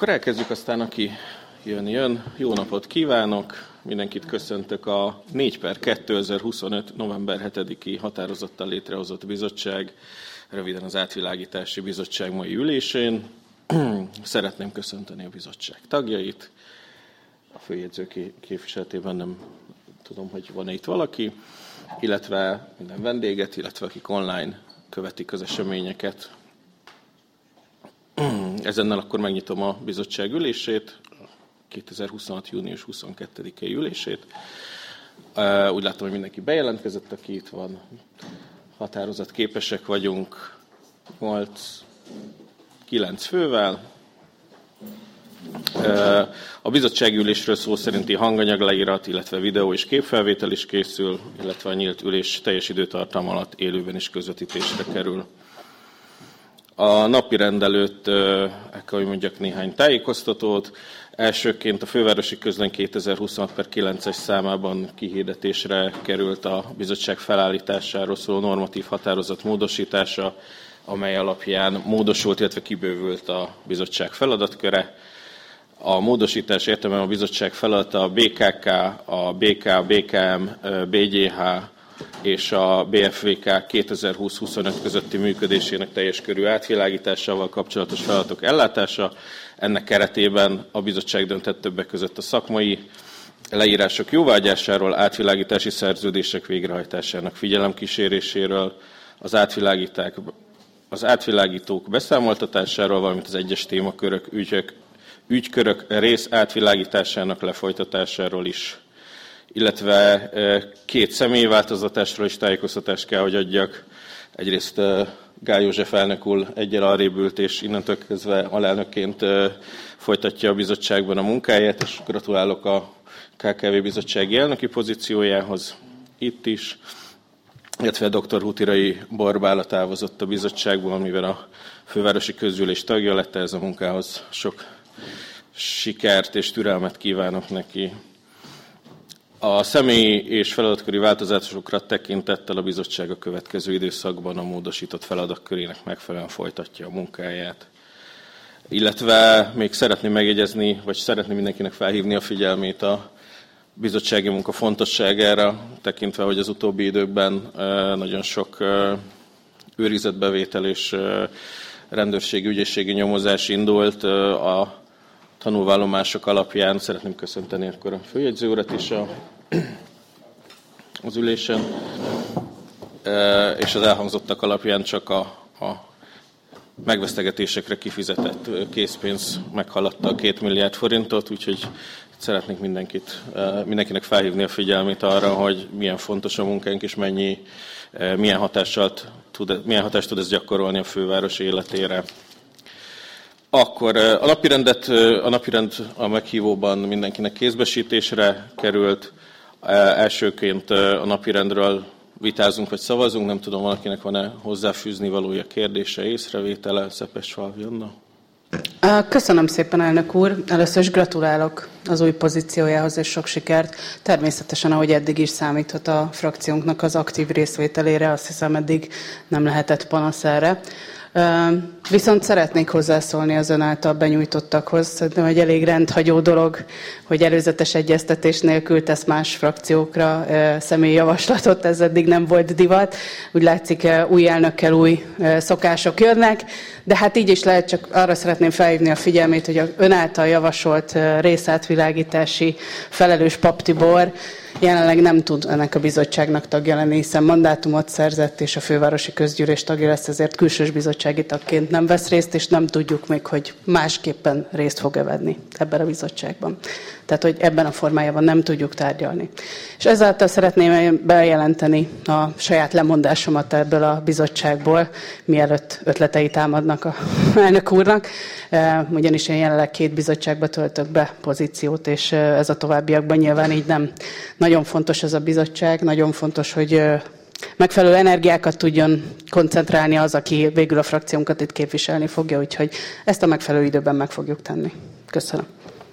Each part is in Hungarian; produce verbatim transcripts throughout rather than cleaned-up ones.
Akkor elkezdjük, aztán aki jön, jön. Jó napot kívánok! Mindenkit köszöntök a négy per kétezer-huszonöt. november hetediki határozattal létrehozott bizottság, röviden az Átvilágítási Bizottság mai ülésén. Szeretném köszönteni a bizottság tagjait. A főjegyző képviseletében nem tudom, hogy van-e itt valaki, illetve minden vendéget, illetve akik online követik az eseményeket. Ezennel akkor megnyitom a bizottság ülését, kétezer-huszonhat. június huszonkettedikei ülését. Úgy látom, hogy mindenki bejelentkezett, aki itt van. Határozat képesek vagyunk, nyolc kilenc fővel. A bizottsági ülésről szó szerinti hanganyag leírat, illetve videó és képfelvétel is készül, illetve a nyílt ülés teljes időtartam alatt élőben is közvetítésre kerül. A napirend előtt el kell, hogy mondjak néhány tájékoztatót. Elsőként a Fővárosi Közlöny kétezer-huszonhat per kilences számában kihirdetésre került a bizottság felállításáról szóló normatív határozat módosítása, amely alapján módosult, illetve kibővült a bizottság feladatköre. A módosítás értelemben a bizottság feladata a bé ká ká, a bé ká, bé ká em, bé gyé há és a bé ef vé ká kétezer-húsz-huszonöt közötti működésének teljes körű átvilágításával kapcsolatos feladatok ellátása. Ennek keretében a bizottság döntett többek között a szakmai leírások jóváhagyásáról, átvilágítási szerződések végrehajtásának figyelemkíséréséről, az átvilágíták, az átvilágítók beszámoltatásáról, valamint az egyes témakörök, ügyök, ügykörök rész átvilágításának lefolytatásáról is, illetve két személyváltoztatásról is tájékoztatást kell, hogy adjak. Egyrészt Gály József elnök úr egyel arrébb ült, és innentől kezdve alelnökként folytatja a bizottságban a munkáját, és gratulálok a ká ká vé bizottsági elnöki pozíciójához itt is, illetve dr. Hutirai Borbála távozott a bizottságból, mivel a Fővárosi Közgyűlés tagja lett, ez a munkához sok sikert és türelmet kívánok neki. A személyi és feladatköri változásokra tekintettel a bizottság a következő időszakban a módosított feladatkörének megfelelően folytatja a munkáját. Illetve még szeretném megjegyezni, vagy szeretném mindenkinek felhívni a figyelmét a bizottsági munka fontosságára, tekintve, hogy az utóbbi időkben nagyon sok őrizetbevétel és rendőrségi, ügyészségi nyomozás indult. A tanulvallomások alapján szeretném köszönteni akkor a főjegyző urat is a, az ülésen, és az elhangzottak alapján csak a, a megvesztegetésekre kifizetett készpénz meghaladta a két milliárd forintot, úgyhogy szeretnék mindenkit, mindenkinek felhívni a figyelmét arra, hogy milyen fontos a munkánk, és mennyi, milyen, hatással tud, milyen hatást tud ez gyakorolni a főváros életére. Akkor a napirendet, a napirend a meghívóban mindenkinek kézbesítésre került. Elsőként a napirendről vitázunk vagy szavazunk. Nem tudom, valakinek van-e hozzáfűzni valója, kérdése, észrevétele. Szepes-Falvi Anna. Köszönöm szépen, elnök úr. Először is gratulálok az új pozíciójához, és sok sikert. Természetesen, ahogy eddig is számíthat a frakciónknak az aktív részvételére, azt hiszem, eddig nem lehetett panasz erre. Viszont szeretnék hozzászólni az ön által benyújtottakhoz. Szerintem egy elég rendhagyó dolog, hogy előzetes egyeztetés nélkül tesz más frakciókra személyi javaslatot, ez eddig nem volt divat. Úgy látszik, új elnökkel új szokások jönnek, de hát így is lehet, csak arra szeretném felhívni a figyelmét, hogy az ön által javasolt részátvilágítási felelős Papp Tibor jelenleg nem tud ennek a bizottságnak tagja lenni, hiszen mandátumot szerzett, és a Fővárosi Közgyűlés tagja lesz, ezért külsős bizottsági tagként nem vesz részt, és nem tudjuk még, hogy másképpen részt fog-e venni ebben a bizottságban. Tehát, hogy ebben a formájában nem tudjuk tárgyalni. És ezáltal szeretném bejelenteni a saját lemondásomat ebből a bizottságból, mielőtt ötletei támadnak a elnök úrnak. Ugyanis én jelenleg két bizottságba töltök be pozíciót, és ez a továbbiakban nyilván így nem. Nagyon fontos ez a bizottság, nagyon fontos, hogy megfelelő energiákat tudjon koncentrálni az, aki végül a frakciónkat itt képviselni fogja, úgyhogy ezt a megfelelő időben meg fogjuk tenni. Köszönöm.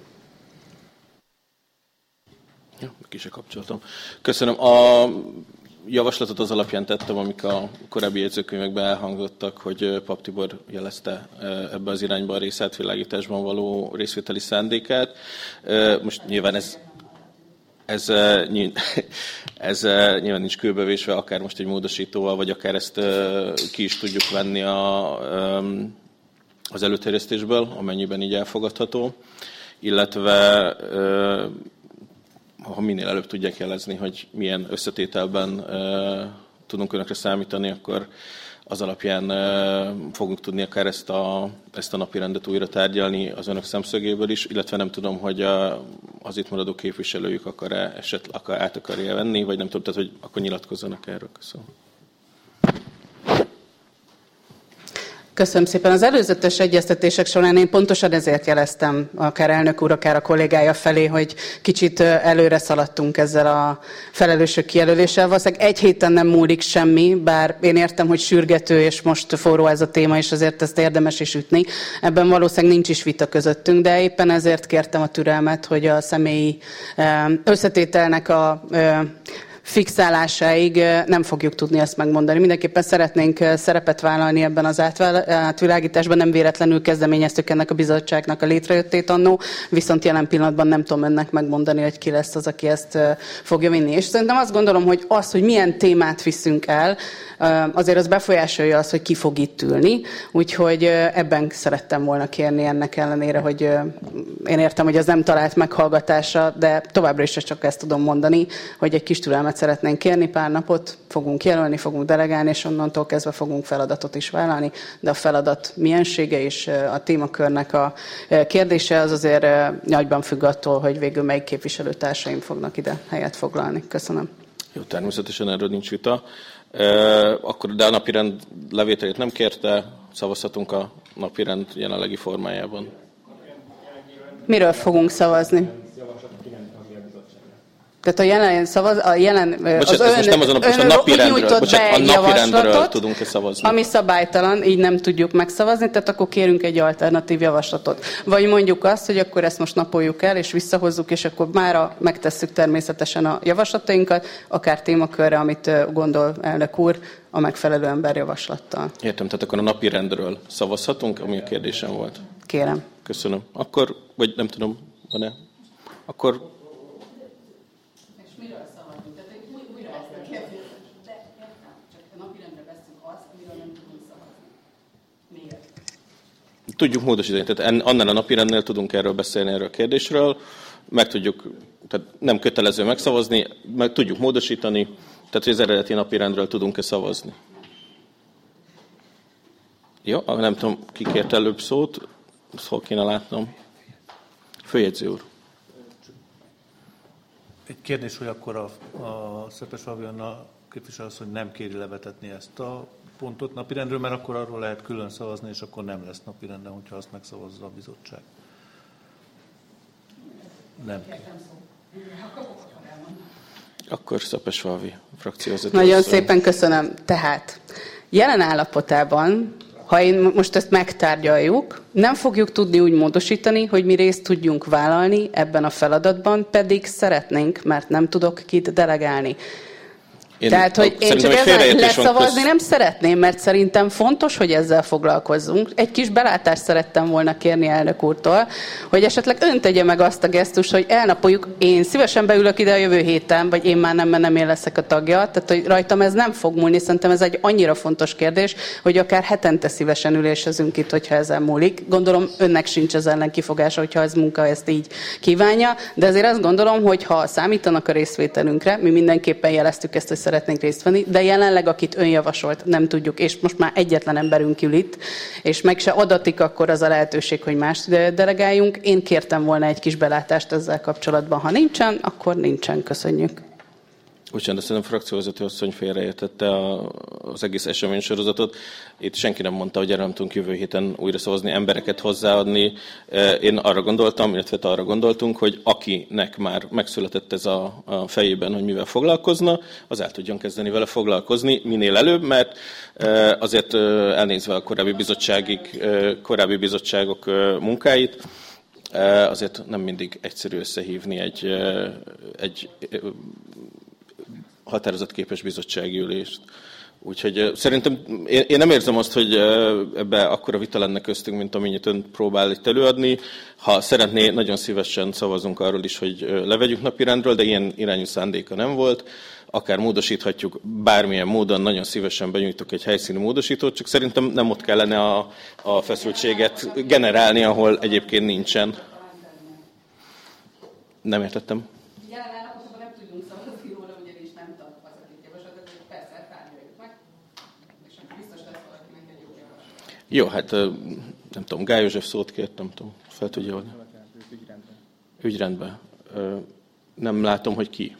Ja, ki se kapcsolatom. Köszönöm. A javaslatot az alapján tettem, amik a korábbi jegyzőkönyvekben elhangzottak, hogy Papp Tibor jelezte ebbe az irányba a részátvilágításban való részvételi szándékát. Most nyilván ez, ez, ez nyilván nincs kőbevésve, akár most egy módosítóval, vagy akár ezt ki is tudjuk venni a, az előterjesztésből, amennyiben így elfogadható, illetve ha minél előbb tudják jelezni, hogy milyen összetételben uh, tudunk önökre számítani, akkor az alapján uh, fogunk tudni akár ezt a, ezt a napirendet újra tárgyalni az önök szemszögéből is, illetve nem tudom, hogy a, az itt maradó képviselőjük akar-e esetleg akar, át akarja venni, vagy nem tudom, tehát hogy akkor nyilatkozzanak erről. Köszönöm. Köszönöm szépen. Az előzetes egyeztetések során én pontosan ezért jeleztem akár elnök úr, akár a kollégája felé, hogy kicsit előre szaladtunk ezzel a felelősök kijelöléssel. Valószínűleg egy héten nem múlik semmi, bár én értem, hogy sürgető, és most forró ez a téma, és azért ezt érdemes is ütni. Ebben valószínűleg nincs is vita közöttünk, de éppen ezért kértem a türelmet, hogy a személyi összetételnek a fixálásáig nem fogjuk tudni ezt megmondani. Mindenképpen szeretnénk szerepet vállalni ebben az átvilágításban, nem véletlenül kezdeményeztük ennek a bizottságnak a létrejöttét annó, viszont jelen pillanatban nem tudom önnek megmondani, hogy ki lesz az, aki ezt fogja vinni. És szerintem azt gondolom, hogy az, hogy milyen témát viszünk el, azért az befolyásolja azt, hogy ki fog itt ülni, úgyhogy ebben szerettem volna kérni ennek ellenére, hogy én értem, hogy az nem talált meghallgatásra, de továbbra is csak ezt tudom mondani, hogy egy kis türelmet szeretnénk kérni, pár napot fogunk jelölni, fogunk delegálni, és onnantól kezdve fogunk feladatot is vállalni, de a feladat miensége és a témakörnek a kérdése az azért nagyban függ attól, hogy végül melyik képviselőtársaim fognak ide helyet foglalni. Köszönöm. Jó, természetesen erről nincs vita. Akkor, de a napirend levételét nem kérte, szavazhatunk a napirend jelenlegi formájában. Miről fogunk szavazni? Tehát a jelen szavaz, a jelen, bocsánat, az ön, most nem azon a, most a napirendről, bocsánat, a napirendről tudunk-e szavazni? Ami szabálytalan, így nem tudjuk megszavazni, tehát akkor kérünk egy alternatív javaslatot. Vagy mondjuk azt, hogy akkor ezt most napoljuk el, és visszahozzuk, és akkor mára megtesszük természetesen a javaslatainkat, akár témakörre, amit gondol elnök úr, a megfelelő ember javaslattal. Értem, tehát akkor a napirendről szavazhatunk, ami a kérdésem volt. Kérem. Köszönöm. Akkor, vagy nem tudom, van-e? Akkor tudjuk módosítani, tehát annál a napirendnél tudunk erről beszélni, erről a kérdésről, meg tudjuk, tehát nem kötelező megszavazni, meg tudjuk módosítani, tehát hogy az eredeti napirendről tudunk-e szavazni. Jó, nem tudom, ki kért előbb szót, azt hol kéne látnom. Főjegyző úr. Egy kérdés, hogy akkor a, a Szepes Fabianna képviselő az, hogy nem kéri levetetni ezt a pontot napirendről, mert akkor arról lehet külön szavazni, és akkor nem lesz napirenden, hogyha azt megszavazza a bizottság. Nem kér. Akkor Szepes-Falvi frakcióvezető. Nagyon asszony. Szépen köszönöm. Tehát jelen állapotában, ha én most ezt megtárgyaljuk, nem fogjuk tudni úgy módosítani, hogy mi részt tudjunk vállalni ebben a feladatban, pedig szeretnénk, mert nem tudok kit delegálni. Én, Tehát, hogy én csak ezzel leszavazni köz... nem szeretném, mert szerintem fontos, hogy ezzel foglalkozzunk. Egy kis belátást szerettem volna kérni elnök úrtól, hogy esetleg ön tegye meg azt a gesztust, hogy elnapoljuk, én szívesen beülök ide a jövő héten, vagy én már nem, mert nem én leszek a tagja. Tehát, hogy rajtam ez nem fog múlni. Szerintem ez egy annyira fontos kérdés, hogy akár hetente szívesen ülésezünk itt, hogyha ezen múlik. Gondolom önnek sincs ez ellen kifogása, hogyha ez munka ezt így kívánja, de azért azt gondolom, hogy ha számítanak a részvételünkre, mi mindenképpen jeleztük ezt, hogy szeretnénk részt venni, de jelenleg, akit ön javasolt, nem tudjuk, és most már egyetlen emberünk ül itt, és meg se adatik akkor az a lehetőség, hogy más delegáljunk. Én kértem volna egy kis belátást ezzel kapcsolatban. Ha nincsen, akkor nincsen. Köszönjük. Bocsánat, szerintem a frakcióvezető asszony félreértette az egész eseménysorozatot. Itt senki nem mondta, hogy erre nem tudunk jövő héten újra szavazni, embereket hozzáadni. Én arra gondoltam, illetve arra gondoltunk, hogy akinek már megszületett ez a, a fejében, hogy mivel foglalkozna, az el tudjon kezdeni vele foglalkozni minél előbb, mert azért elnézve a korábbi bizottságig, korábbi bizottságok munkáit, azért nem mindig egyszerű összehívni egy, egy határozatképes bizottsági ülést. Úgyhogy szerintem én, én nem érzem azt, hogy ebbe akkora vita lenne köztünk, mint amennyit ön próbál itt előadni. Ha szeretné, nagyon szívesen szavazunk arról is, hogy levegyük napirendről, de ilyen irányú szándéka nem volt. Akár módosíthatjuk bármilyen módon, nagyon szívesen benyújtok egy helyszíni módosítót, csak szerintem nem ott kellene a, a feszültséget generálni, ahol egyébként nincsen. Nem értettem. Jelen állapotban nem tudunk szavazni róla, ugyanis nem tart az a két javaslatot, hogy persze tárgyaljuk meg, és akkor biztos lesz valakinek egy jó javaslat. Jó, hát nem tudom, Gály József szót kért, nem tudom, fel tudja adni. Ügyrendben. Ügyrendben. Nem látom, hogy ki.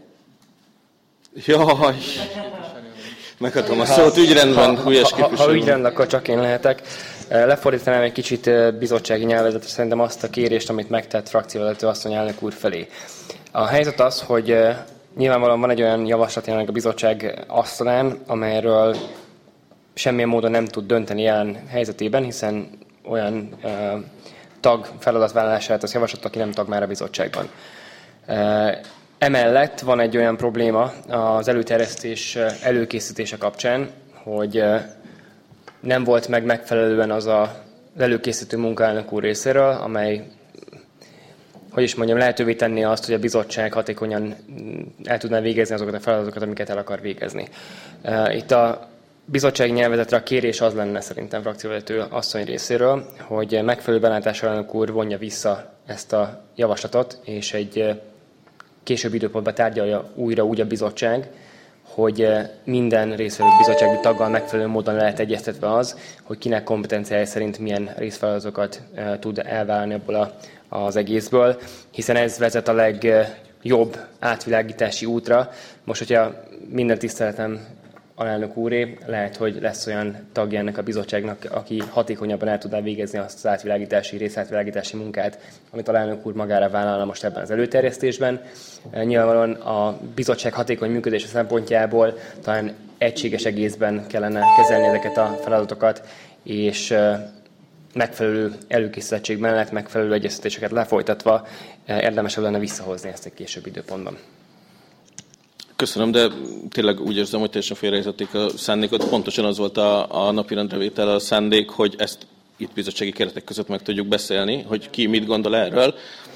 Jaj! Meghatom a szót, ügyrendben, hülyes képviselő. Ha, ha ügyrend, akkor csak én lehetek. Lefordítanám egy kicsit bizottsági nyelvezetre szerintem azt a kérést, amit megtett frakcióvezető asszony elnök úr felé. A helyzet az, hogy nyilvánvalóan van egy olyan javaslat jelenleg a bizottság asztalán, amelyről semmilyen módon nem tud dönteni jelen helyzetében, hiszen olyan uh, tag feladatvállalását az javasolt, aki nem tag már a bizottságban. Uh, emellett van egy olyan probléma az előterjesztés előkészítése kapcsán, hogy uh, nem volt meg megfelelően az a, az előkészítő munka elnök úr részéről, amely, hogy is mondjam, lehetővé tenni azt, hogy a bizottság hatékonyan el tudná végezni azokat a feladatokat, amiket el akar végezni. Itt a bizottsági nyelvezetre a kérés az lenne szerintem frakcióvezető asszony részéről, hogy megfelelő belátással elnök úr vonja vissza ezt a javaslatot, és egy későbbi időpontban tárgyalja újra úgy a bizottság, hogy minden részvevő bizottsági taggal megfelelő módon lehet egyeztetve az, hogy kinek kompetenciája szerint milyen részfeladatokat tud elvállalni ebből a, az egészből, hiszen ez vezet a legjobb átvilágítási útra. Most, hogyha minden tiszteletem alelnök úré, lehet, hogy lesz olyan tagja ennek a bizottságnak, aki hatékonyabban el tudná végezni azt az átvilágítási, részátvilágítási munkát, amit alelnök úr magára vállalna most ebben az előterjesztésben. Nyilvánvalóan a bizottság hatékony működése szempontjából talán egységes egészben kellene kezelni ezeket a feladatokat, és megfelelő előkészítettség mellett, megfelelő egyeztetéseket lefolytatva érdemesebb lenne visszahozni ezt egy későbbi időpontban. Köszönöm, de tényleg úgy érzem, hogy teljesen félreértették a szándékot. Pontosan az volt a, a napirendre vétel a szándék, hogy ezt itt bizottsági keretek között meg tudjuk beszélni, hogy ki mit gondol erről.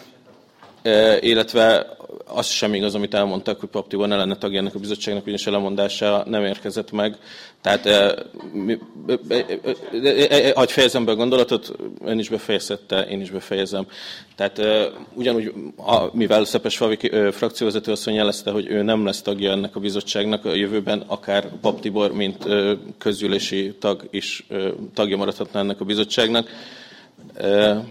E, illetve az sem igaz, amit elmondtak, hogy Papp Tibor ne lenne tagja ennek a bizottságnak, ugyanis a lemondása nem érkezett meg. Tehát, e, mi, e, e, e, ahogy fejezem be a gondolatot, ön is befejezette, én is befejezem. Tehát e, ugyanúgy, a, mivel Szepes-Falvi e, frakcióvezető asszony jelezte, hogy ő nem lesz tagja ennek a bizottságnak a jövőben, akár Papp Tibor, mint e, közgyűlési tag is e, tagja maradhatna ennek a bizottságnak. E,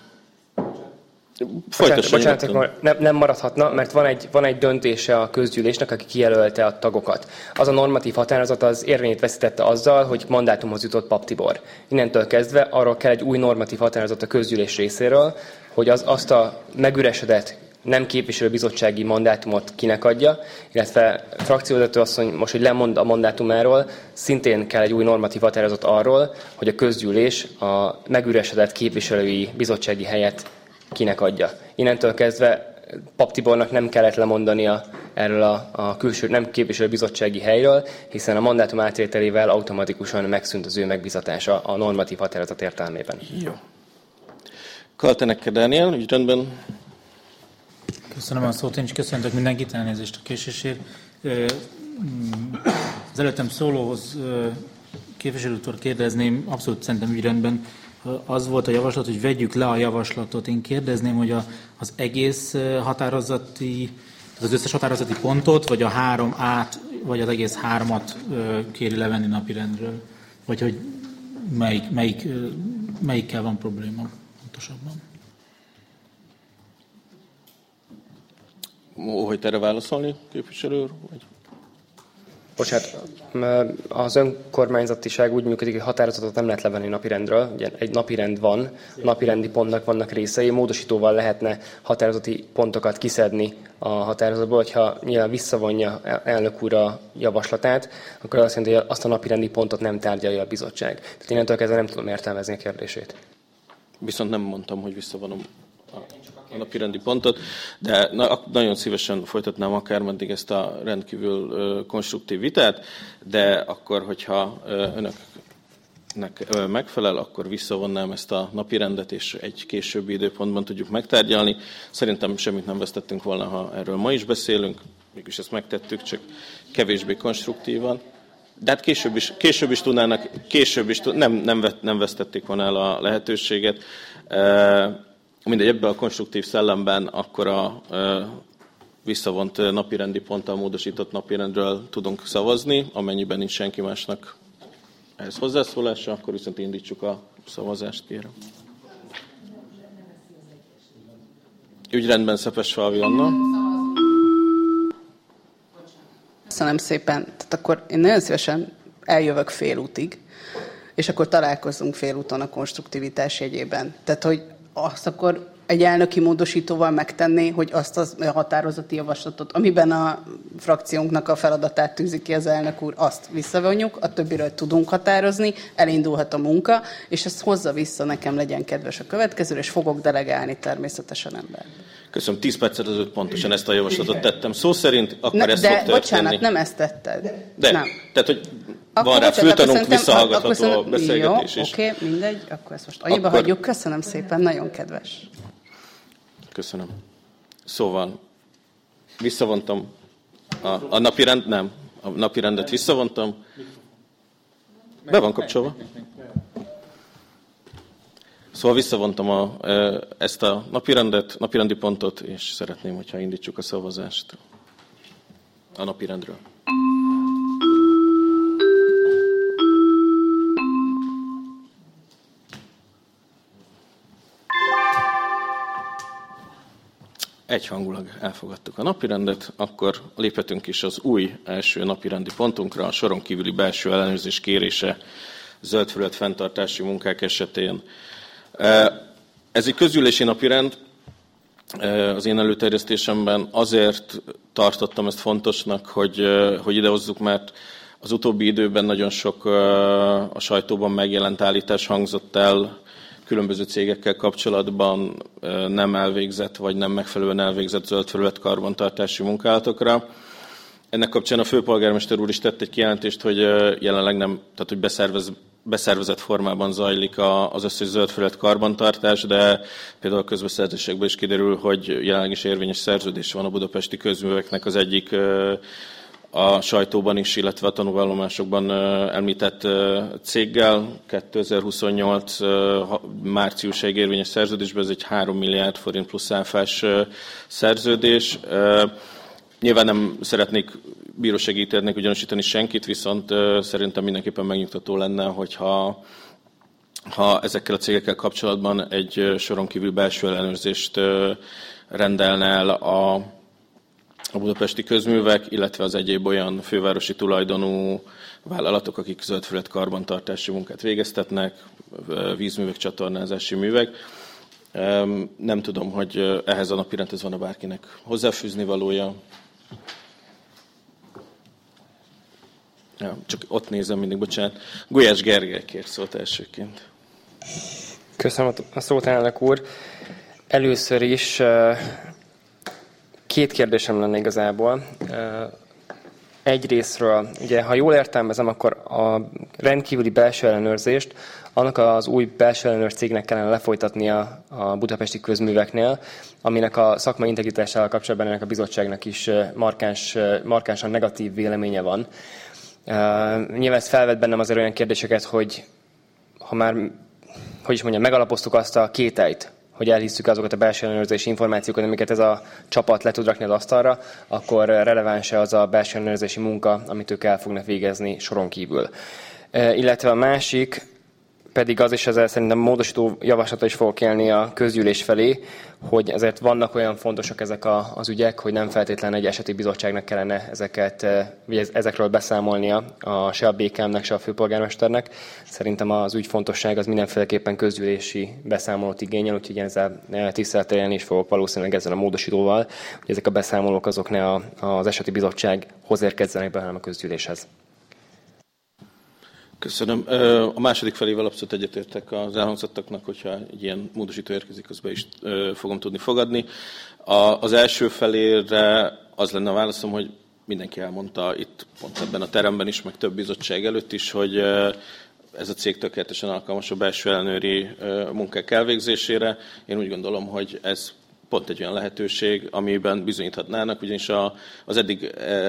Bocsánat, bocsánat nem, nem maradhatna, mert van egy, van egy döntése a közgyűlésnek, aki kijelölte a tagokat. Az a normatív határozat az érvényét veszítette azzal, hogy mandátumhoz jutott Papp Tibor. Innentől kezdve arról kell egy új normatív határozat a közgyűlés részéről, hogy az, azt a megüresedett, nem képviselő bizottsági mandátumot kinek adja, illetve frakcióvezető asszony most, hogy lemond a mandátumáról, szintén kell egy új normatív határozat arról, hogy a közgyűlés a megüresedett képviselői bizottsági helyet kinek adja. Innentől kezdve Papp Tibornak nem kellett lemondania erről a, a külső nem képviselő bizottsági helyről, hiszen a mandátum átvételével automatikusan megszűnt az ő megbizatása a normatív határozat értelmében. Jó. Kaltenecke Dániel, ügyrendben. Köszönöm a szót, én is köszöntök mindenkit, elnézést a késésért. Az előttem szólóhoz képviselőtől kérdezném, abszolút szerintem ügyrendben, az volt a javaslat, hogy vegyük le a javaslatot. Én kérdezném, hogy a, az egész határozati, az összes határozati pontot, vagy a három át, vagy az egész hármat kéri levenni napirendről? Vagy hogy melyik, melyik, melyikkel van probléma pontosabban? Hogy erre válaszolni, képviselő úr? Vagy? Bocsánat, az önkormányzatiság úgy működik, hogy határozatot nem lehet levenni napirendről. Ugye egy napirend van, napirendi pontnak vannak részei, módosítóval lehetne határozati pontokat kiszedni a határozatból, hogyha nyilván visszavonja elnök úr a javaslatát, akkor azt jelenti, hogy azt a napirendi pontot nem tárgyalja a bizottság. Tehát innentől kezdve nem tudom értelmezni a kérdését. Viszont nem mondtam, hogy visszavonom a napirendi pontot, de na, nagyon szívesen folytatnám akármeddig ezt a rendkívül ö, konstruktív vitát, de akkor, hogyha ö, önöknek ö, megfelel, akkor visszavonnám ezt a napirendet, és egy későbbi időpontban tudjuk megtárgyalni. Szerintem semmit nem vesztettünk volna, ha erről ma is beszélünk, mégis ezt megtettük, csak kevésbé konstruktívan. De hát később is, később is tudnának, később is nem, nem, nem vesztették volna el a lehetőséget. E, mindegy, ebben a konstruktív szellemben akkor a e, visszavont napirendi ponttal módosított napirendről tudunk szavazni, amennyiben nincs senki másnak ehhez hozzászólása, akkor viszont indítsuk a szavazást, kérem. Ügyrendben Szepesfalvi Anna. Köszönöm szépen. Tehát akkor én nagyon szívesen eljövök félútig, és akkor találkozzunk félúton a konstruktivitás jegyében. Tehát, hogy azt akkor egy elnöki módosítóval megtenni, hogy azt a határozati javaslatot, amiben a frakciónknak a feladatát tűzi ki az elnök úr, azt visszavonjuk, a többiről tudunk határozni, elindulhat a munka, és ezt hozza vissza, nekem legyen kedves a következő, és fogok delegálni természetesen ember. Köszönöm, tíz percet előtt pontosan ezt a javaslatot tettem. Szó szerint akkor ne, ez de, fog történni. bocsánat, nem ezt tetted. De, nem. Tehát, hogy akkor van rá fültanunk, visszahallgatható akkor a beszélgetés jó, is. Oké, okay, mindegy, akkor ezt most annyiba akkor... hagyjuk. Köszönöm szépen, nagyon kedves. Köszönöm. Szóval visszavontam a, a napirend, nem, a napirendet visszavontam. Be van kapcsolva? Szóval visszavontam a, ezt a napirendet, napirendi pontot, és szeretném, hogyha indítsuk a szavazást a napirendről. Egyhangulag elfogadtuk a napirendet, akkor léphetünk is az új első napirendi pontunkra, a soron kívüli belső ellenőrzés kérése zöld felület fenntartási munkák esetén. Ez egy közgyűlési napirend, az én előterjesztésemben azért tartottam ezt fontosnak, hogy, hogy idehozzuk, mert az utóbbi időben nagyon sok a sajtóban megjelent állítás hangzott el, különböző cégekkel kapcsolatban nem elvégzett, vagy nem megfelelően elvégzett zöld felület karbantartási munkálatokra. Ennek kapcsán a főpolgármester úr is tett egy kijelentést, hogy jelenleg nem, tehát hogy beszervez, beszervezett formában zajlik az összes zöld felület karbantartás, de például a közbeszerzésekből is kiderül, hogy jelenleg is érvényes szerződés van a budapesti közműveknek az egyik a sajtóban is, illetve a tanúvallomásokban említett céggel. kétezer-huszonnyolc márciusáig érvényes szerződésben, ez egy három milliárd forint plusz áfás szerződés. Nyilván nem szeretnék bírósági ítéletnek ugyanosítani senkit, viszont szerintem mindenképpen megnyugtató lenne, hogyha ha ezekkel a cégekkel kapcsolatban egy soron kívül belső ellenőrzést rendelne el a, a budapesti közművek, illetve az egyéb olyan fővárosi tulajdonú vállalatok, akik zöld felület karbantartási munkát végeztetnek, vízművek, csatornázási művek. Nem tudom, hogy ehhez a napirendhez van-e bárkinek hozzáfűzni valója. Ja, csak ott nézem mindig, bocsánat. Gulyás Gergely kér szót elsőként. Köszönöm a szót, elnök úr. Először is két kérdésem lenne igazából. Egyrészről, ugye, ha jól értelmezem, akkor a rendkívüli belső ellenőrzést annak az új belső ellenőr cégnek kellene lefolytatnia a budapesti közműveknél, aminek a szakmai integritásával kapcsolatban ennek a bizottságnak is markáns, markánsan negatív véleménye van. Uh, nyilván ez felvet bennem azért olyan kérdéseket, hogy ha már, hogy is mondjam, megalapoztuk azt a kételyt, hogy elhisszük azokat a belső ellenőrzési információkat, amiket ez a csapat le tud rakni az asztalra, akkor releváns-e az a belső ellenőrzési munka, amit ők el fognak végezni soron kívül. Uh, illetve a másik pedig az is, ezzel szerintem módosító javaslata is fogok élni a közgyűlés felé, hogy ezért vannak olyan fontosak ezek a, az ügyek, hogy nem feltétlenül egy eseti bizottságnak kellene ezeket, vagy ezekről beszámolnia a, se a bé ká em-nek, se a főpolgármesternek. Szerintem az ügy fontosság az mindenféleképpen közgyűlési beszámolót igényel, úgyhogy ezzel tisztelettel élni is fogok valószínűleg ezzel a módosítóval, hogy ezek a beszámolók azok ne a, az eseti bizottsághoz érkezzenek be, hanem a közgyűléshez. Köszönöm. A második felével abszolút egyetértek az elhangzottaknak, hogyha egy ilyen módosító érkezik, azt be is fogom tudni fogadni. Az első felére az lenne a válaszom, hogy mindenki elmondta itt pont ebben a teremben is, meg több bizottság előtt is, hogy ez a cég tökéletesen alkalmas a belső ellenőri munkák elvégzésére. Én úgy gondolom, hogy ez pont egy olyan lehetőség, amiben bizonyíthatnának, ugyanis az eddig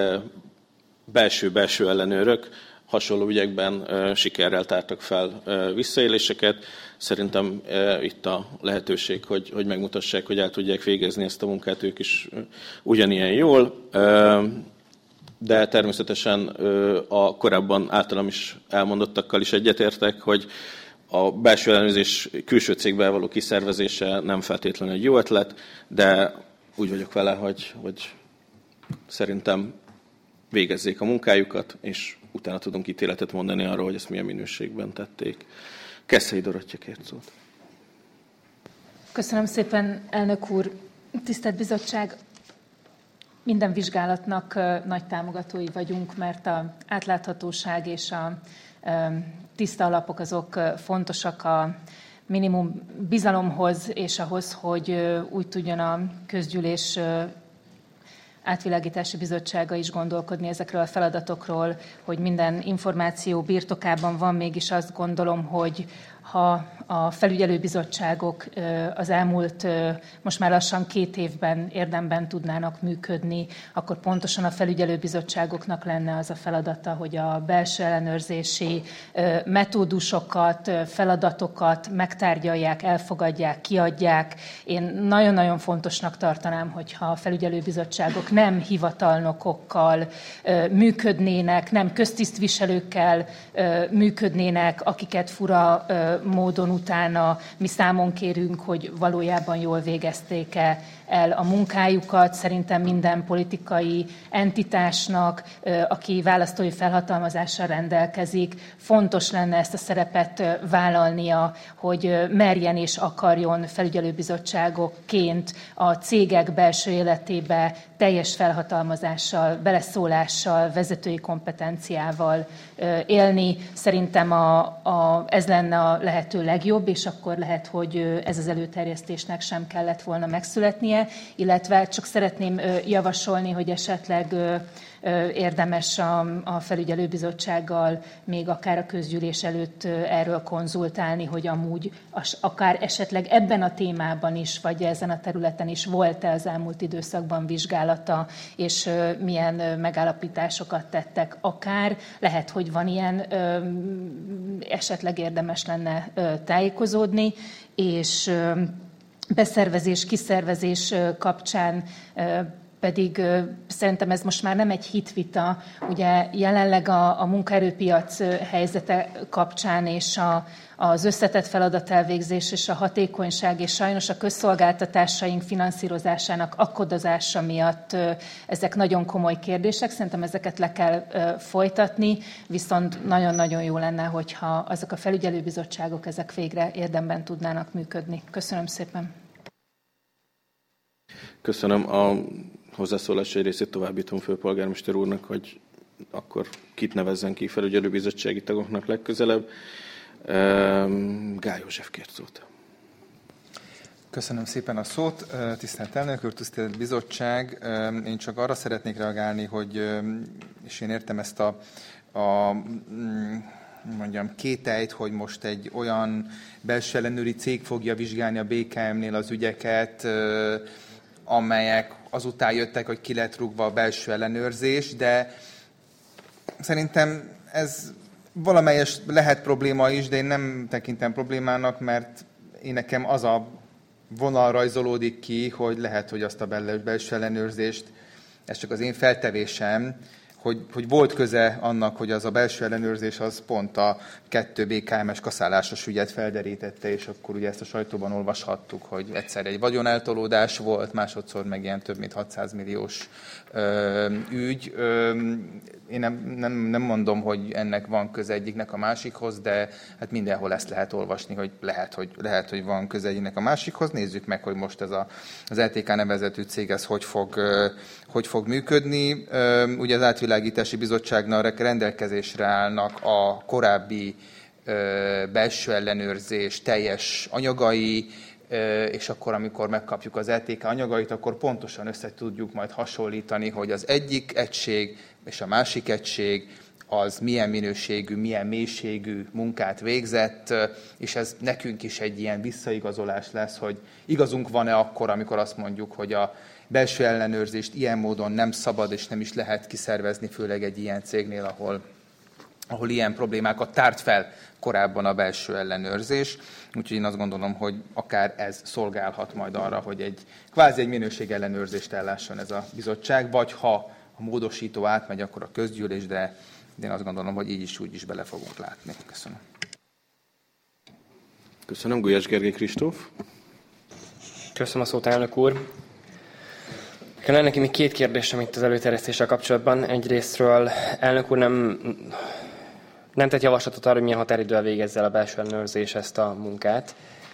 belső-belső ellenőrök hasonló ügyekben sikerrel tártak fel visszaéléseket. Szerintem itt a lehetőség, hogy, hogy megmutassák, hogy el tudják végezni ezt a munkát ők is ugyanilyen jól. De természetesen a korábban általam is elmondottakkal is egyetértek, hogy a belső ellenőrzés külső cégbe való kiszervezése nem feltétlenül egy jó ötlet, de úgy vagyok vele, hogy, hogy szerintem végezzék a munkájukat, és utána tudunk ítéletet mondani arról, hogy ezt milyen minőségben tették. Keszthelyi Dorottya kért szót. Köszönöm szépen, elnök úr. Tisztelt bizottság, minden vizsgálatnak nagy támogatói vagyunk, mert az átláthatóság és a tiszta alapok azok fontosak a minimum bizalomhoz, és ahhoz, hogy úgy tudjon a közgyűlés átvilágítási bizottsága is gondolkodni ezekről a feladatokról, hogy minden információ birtokában van, mégis azt gondolom, hogy ha a felügyelőbizottságok az elmúlt most már lassan két évben érdemben tudnának működni, akkor pontosan a felügyelőbizottságoknak lenne az a feladata, hogy a belső ellenőrzési metódusokat, feladatokat megtárgyalják, elfogadják, kiadják. Én nagyon-nagyon fontosnak tartanám, hogyha a felügyelőbizottságok nem hivatalnokokkal működnének, nem köztisztviselőkkel működnének, akiket fura módon utána mi számon kérünk, hogy valójában jól végezték-e el a munkájukat. Szerintem minden politikai entitásnak, aki választói felhatalmazással rendelkezik, fontos lenne ezt a szerepet vállalnia, hogy merjen és akarjon felügyelőbizottságokként a cégek belső életébe teljes felhatalmazással, beleszólással, vezetői kompetenciával élni. Szerintem a, a, ez lenne a lehető legjobb, és akkor lehet, hogy ez az előterjesztésnek sem kellett volna megszületnie, illetve csak szeretném javasolni, hogy esetleg érdemes a, a felügyelőbizottsággal még akár a közgyűlés előtt erről konzultálni, hogy amúgy akár esetleg ebben a témában is, vagy ezen a területen is volt-e az elmúlt időszakban vizsgálata, és milyen megállapításokat tettek akár. Lehet, hogy van ilyen, esetleg érdemes lenne tájékozódni, és beszervezés, kiszervezés kapcsán pedig szerintem ez most már nem egy hitvita. Ugye jelenleg a, a munkaerőpiac helyzete kapcsán és a, az összetett feladatelvégzés és a hatékonyság és sajnos a közszolgáltatásaink finanszírozásának akadozása miatt ezek nagyon komoly kérdések. Szerintem ezeket le kell folytatni, viszont nagyon-nagyon jó lenne, hogyha azok a felügyelőbizottságok ezek végre érdemben tudnának működni. Köszönöm szépen. Köszönöm. A hozzászólás egy részét továbbítom főpolgármester úrnak, hogy akkor kit nevezzen ki felügyelőbizottsági tagoknak legközelebb. Gály József kért szót. Köszönöm szépen a szót. Tisztelt elnök úr, tisztelt bizottság. Én csak arra szeretnék reagálni, hogy, és én értem ezt a, a mondjam, kételyt, hogy most egy olyan belső ellenőri cég fogja vizsgálni a bé ká em-nél az ügyeket, amelyek azután jöttek, hogy ki lett rúgva a belső ellenőrzés, de szerintem ez valamelyes lehet probléma is, de én nem tekintem problémának, mert én nekem az a vonal rajzolódik ki, hogy lehet, hogy azt a belső ellenőrzést, ez csak az én feltevésem, hogy, hogy volt köze annak, hogy az a belső ellenőrzés az pont a kettő bé ká em-es kaszálásos ügyet felderítette, és akkor ugye ezt a sajtóban olvashattuk, hogy egyszer egy vagyoneltolódás volt, másodszor meg ilyen több mint hatszáz milliós ö, ügy. Ö, én nem, nem, nem mondom, hogy ennek van köze egyiknek a másikhoz, de hát mindenhol ezt lehet olvasni, hogy lehet, hogy, lehet, hogy van köze egyiknek a másikhoz. Nézzük meg, hogy most ez a, az é té ká nevezetű cég ez hogy fog, hogy fog működni. Ugye az átvilágítás Átvilágítási Bizottságnak rendelkezésre állnak a korábbi belső ellenőrzés teljes anyagai, és akkor, amikor megkapjuk az é té ká anyagait, akkor pontosan össze tudjuk majd hasonlítani, hogy az egyik egység és a másik egység az milyen minőségű, milyen mélységű munkát végzett, és ez nekünk is egy ilyen visszaigazolás lesz, hogy igazunk van-e akkor, amikor azt mondjuk, hogy a belső ellenőrzést ilyen módon nem szabad és nem is lehet kiszervezni, főleg egy ilyen cégnél, ahol, ahol ilyen problémákat tárt fel korábban a belső ellenőrzés. Úgyhogy én azt gondolom, hogy akár ez szolgálhat majd arra, hogy egy kvázi egy minőségellenőrzést ellásson ez a bizottság, vagy ha a módosító átmegy, akkor a közgyűlés, de én azt gondolom, hogy így is úgy is bele fogunk látni. Köszönöm. Köszönöm. Gulyás Gergely Kristóf. Köszönöm a szót, elnök úr. Lenne neki még két kérdésem itt az előterjesztéssel kapcsolatban. Egyrésztről elnök úr nem, nem tett javaslatot arra, hogy milyen határidővel végezze el a belső ellenőrzés ezt a munkát.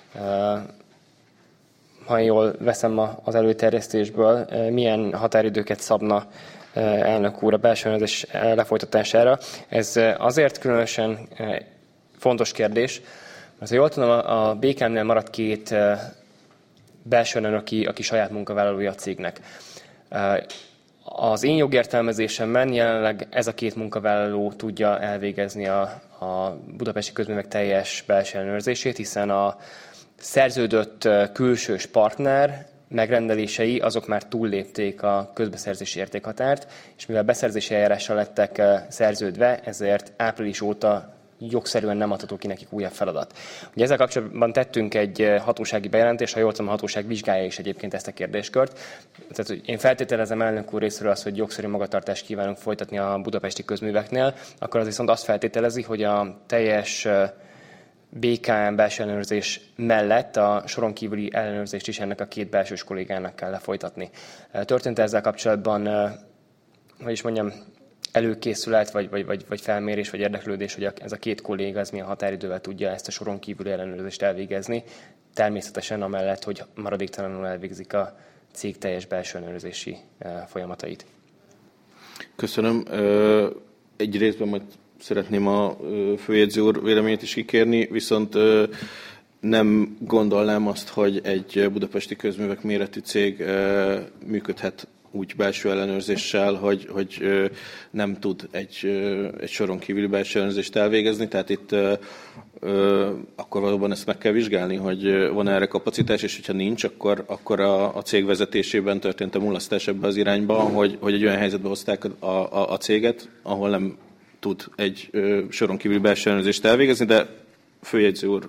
Ha jól veszem az előterjesztésből, milyen határidőket szabna elnök úr a belső ellenőrzés lefolytatására? Ez azért különösen fontos kérdés, mert ha jól tudom, a bé ká em-nél maradt két belső ellenőr, aki, aki saját munkavállalója a cégnek. Az én jogértelmezésemben jelenleg ez a két munkavállaló tudja elvégezni a, a budapesti közművek teljes belső ellenőrzését, hiszen a szerződött külsős partner megrendelései azok már túllépték a közbeszerzési értékhatárt, és mivel beszerzési eljárással lettek szerződve, ezért április óta jogszerűen nem adható ki nekik újabb feladat. Ugye ezzel kapcsolatban tettünk egy hatósági bejelentést, ha jól tudom, a hatóság vizsgálja is egyébként ezt a kérdéskört. Tehát, hogy én feltételezem elnök úr részéről azt, hogy jogszerű magatartást kívánunk folytatni a budapesti közműveknél, akkor az viszont azt feltételezi, hogy a teljes bé ká em belső ellenőrzés mellett a soron kívüli ellenőrzést is ennek a két belsős kollégának kell lefolytatni. Történt ezzel kapcsolatban, hogy is mondjam, előkészület, vagy, vagy, vagy, vagy felmérés, vagy érdeklődés, hogy ez a két kolléga ez milyen határidővel tudja ezt a soron kívüli ellenőrzést elvégezni. Természetesen amellett, hogy maradéktalanul elvégzik a cég teljes belső ellenőrzési folyamatait. Köszönöm. Egy részben majd szeretném a főjegyző úr véleményét is kikérni, viszont nem gondolnám azt, hogy egy budapesti közművek méretű cég működhet úgy belső ellenőrzéssel, hogy, hogy nem tud egy, egy soron kívüli belső ellenőrzést elvégezni, tehát itt akkor valóban ezt meg kell vizsgálni, hogy van erre kapacitás, és hogyha nincs, akkor, akkor a, a cég vezetésében történt a mulasztás ebbe az irányba, hogy, hogy egy olyan helyzetbe hozták a, a, a céget, ahol nem tud egy soron kívüli belső ellenőrzést elvégezni, de főjegyző úr.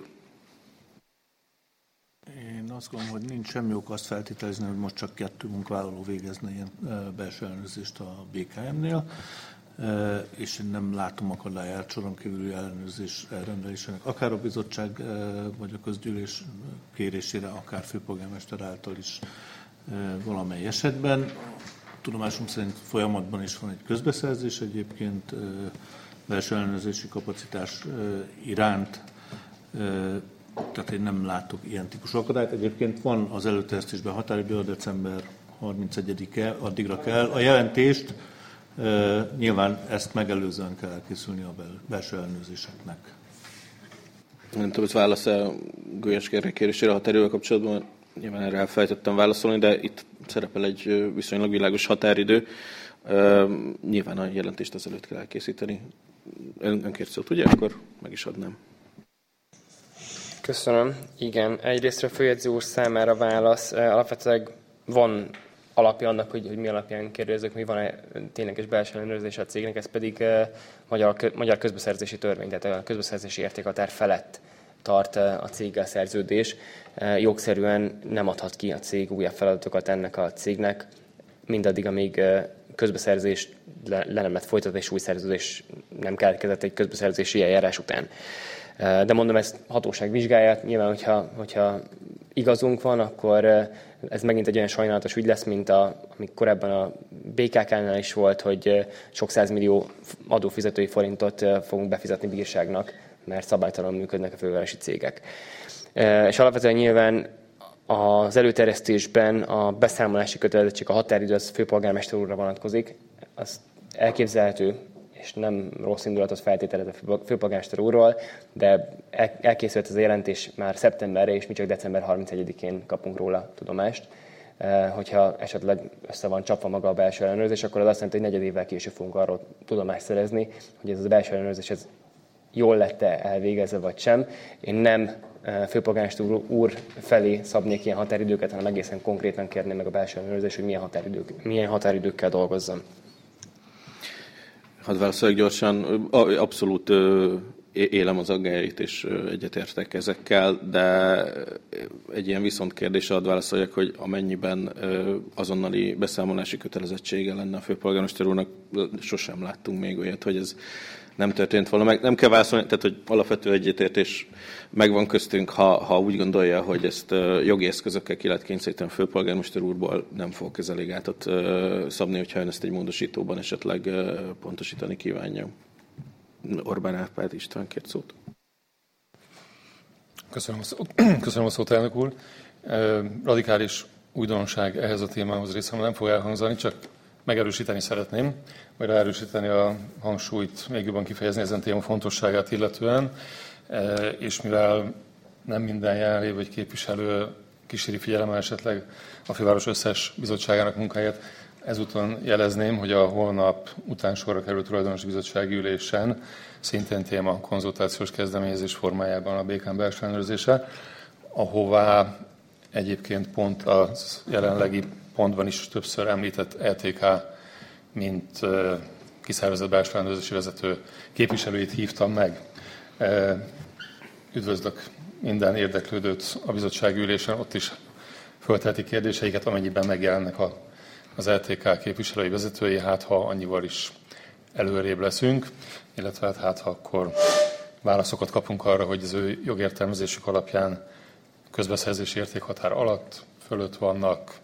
Én azt gondolom, hogy nincs semmi ok azt feltételezni, hogy most csak kettő munkavállaló végezne ilyen belső ellenőrzést a bé ká em-nél, és én nem látom akadályát soron kívüli ellenőrzés elrendelésének, akár a bizottság vagy a közgyűlés kérésére, akár főpolgármester által is valamely esetben. Tudomásunk szerint folyamatban is van egy közbeszerzés egyébként belső ellenőrzési kapacitás iránt, tehát én nem látok ilyen típusú akadályt. Egyébként van az előterjesztésben határidő, a december harmincegyedike, addigra kell. A jelentést nyilván ezt megelőzően kell elkészülni a belső ellenőrzéseknek. Nem tudom, hogy válasz-e Gulyás Gergely kérésére a határidővel kapcsolatban. Nyilván erre elfelejtettem válaszolni, de itt szerepel egy viszonylag világos határidő. Nyilván a jelentést ezelőtt kell elkészíteni. Ön, ön kért szót, ugye? Akkor meg is adnám. Köszönöm. Igen, egyrészt a főjegyző úr számára válasz. Alapvetően van alapja annak, hogy, hogy mi alapján kérdezzük, hogy van-e tényleges belső ellenőrzés a cégnek, ez pedig magyar, magyar közbeszerzési törvény, tehát a közbeszerzési értékhatár felett tart a céggel szerződés. Jogszerűen nem adhat ki a cég újabb feladatokat ennek a cégnek, mindaddig, amíg közbeszerzés le, le nem lett folytatva, és új szerződés nem keletkezett egy közbeszerzési eljárás után. De mondom, ezt hatóság vizsgáját, nyilván, hogyha, hogyha igazunk van, akkor ez megint egy olyan sajnálatos ügy lesz, mint a, ami korábban a bé ká ká-nál is volt, hogy sok százmillió adófizetői forintot fogunk befizetni bírságnak, mert szabálytalanul működnek a fővárosi cégek. És alapvetően nyilván az előterjesztésben a beszámolási kötelezettség, a határidő az főpolgármester úrra vonatkozik. Azt elképzelhető, és nem rossz indulatot feltételez a főpolgármester úrról, de elkészült ez a jelentés már szeptemberre, és mi csak december harmincegyedikén kapunk róla tudomást. Hogyha esetleg össze van csapva maga a belső ellenőrzés, akkor az azt jelenti, hogy negyed évvel később fogunk arról tudomást szerezni, hogy ez a belső ellenőrzés ez jól lett-e elvégezve vagy sem. Én nem főpolgármester úr felé szabnék ilyen határidőket, hanem egészen konkrétan kérném meg a belső ellenőrzés, hogy milyen, határidők, milyen határidőkkel dolgozzam. Hadd válaszoljak gyorsan. Abszolút élem az aggályait, és egyetértek ezekkel, de egy ilyen viszontkérdésre hadd válaszoljak, hogy amennyiben azonnali beszámolási kötelezettsége lenne a főpolgármester úrnak, sosem láttunk még olyat, hogy ez nem történt volna meg. Nem kell válaszolni, tehát hogy alapvető egyetértés megvan köztünk, ha, ha úgy gondolja, hogy ezt jogi eszközökkel ki lehet kényszeríteni a főpolgármester úrból, nem fog ezzel gátat szabni, hogyha ön ezt egy módosítóban esetleg pontosítani kívánja. Orbán Árpád István kért szót. Köszönöm a szót, Köszönöm a szót, elnök úr. Radikális újdonság ehhez a témához részemről nem fog elhangzani, csak megerősíteni szeretném, vagy erősíteni a hangsúlyt, még jobban kifejezni ezen téma fontosságát illetően, és mivel nem minden jelenlévő vagy képviselő kíséri figyelemmel esetleg a főváros összes bizottságának munkáját, ezúton jelezném, hogy a holnap után sorra került tulajdonosi bizottsági ülésen szintén téma konzultációs kezdeményezés formájában a bé ká em belső ellenőrzése, ahová egyébként pont a jelenlegi pontban is többször említett é té ká, mint kiszervezett belső ellenőrzési vezető képviselőit hívtam meg. Üdvözlök minden érdeklődőt a bizottsági ülésen, ott is fölteheti kérdéseiket, amennyiben megjelennek a, az é té ká képviselői vezetői, hát ha annyival is előrébb leszünk, illetve hát, hát ha akkor válaszokat kapunk arra, hogy az ő jogértelmezésük alapján közbeszerzési értékhatár alatt, fölött vannak.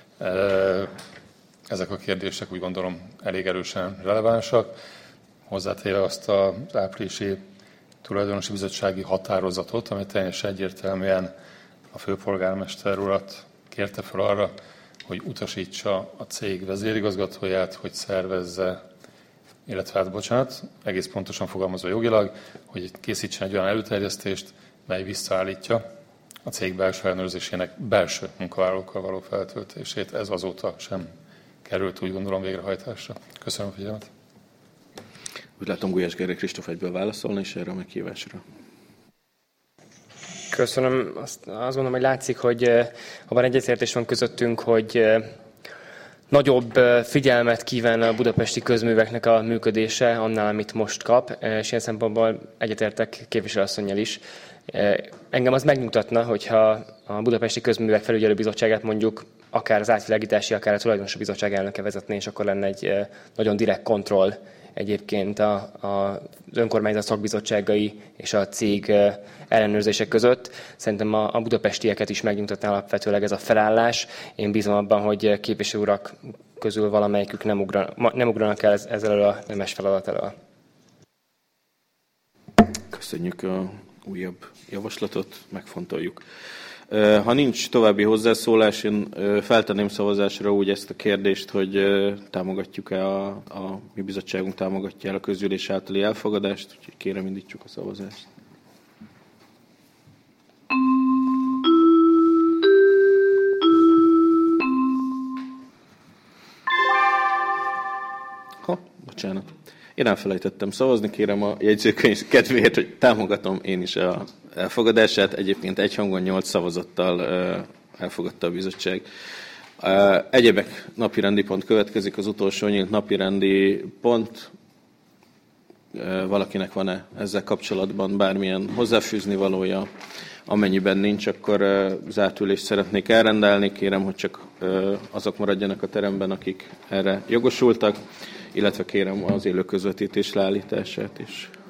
Ezek a kérdések úgy gondolom elég erősen relevánsak. Hozzátéve azt az áprilisi tulajdonosi bizottsági határozatot, amely teljesen egyértelműen a főpolgármester urat kérte fel arra, hogy utasítsa a cég vezérigazgatóját, hogy szervezze, illetve hát bocsánat, egész pontosan fogalmazva jogilag, hogy készítsen egy olyan előterjesztést, mely visszaállítja a cég belső ellenőrzésének belső munkavállalókkal való feltöltését. Ez azóta sem került, úgy gondolom, végrehajtásra. Köszönöm a figyelmet. Úgy látom, Gulyás Gergely Kristóf egyből válaszolni is erre a meghívásra. Köszönöm. Azt, azt gondolom, hogy látszik, hogy abban egyetértés van közöttünk, hogy nagyobb figyelmet kíván a budapesti közműveknek a működése annál, amit most kap, és ilyen szempontból egyetértek képviselőasszonnyal is. Engem az megmutatna, hogyha a Budapesti Közművek Felügyelőbizottságát mondjuk akár az átvilágítási, akár a tulajdonosi bizottság elnöke vezetné, és akkor lenne egy nagyon direkt kontroll egyébként a, a, az önkormányzat szakbizottságai és a cég ellenőrzések között. Szerintem a, a budapestieket is megnyugtatná alapvetőleg ez a felállás. Én bízom abban, hogy képviselő urak közül valamelyikük nem, ugran, nem ugranak el ezzel a nemes feladat elől. Köszönjük a újabb javaslatot, megfontoljuk. Ha nincs további hozzászólás, én feltenném szavazásra úgy ezt a kérdést, hogy támogatjuk-e a, a mi bizottságunk támogatja el a közgyűlés általi elfogadást, úgyhogy kérem, indítsuk a szavazást. Ha, bocsánat. Én elfelejtettem szavazni, kérem a jegyzőkönyv kedvéért, hogy támogatom én is a elfogadását. Egyébként egyhangon nyolc szavazattal elfogadta a bizottság. Egyebek napirendi pont következik, az utolsó nyílt napirendi pont. Valakinek van-e ezzel kapcsolatban bármilyen hozzáfűzni valója? Amennyiben nincs, akkor zárt ülést szeretnék elrendelni. Kérem, hogy csak azok maradjanak a teremben, akik erre jogosultak, illetve kérem az élő közvetítés leállítását is.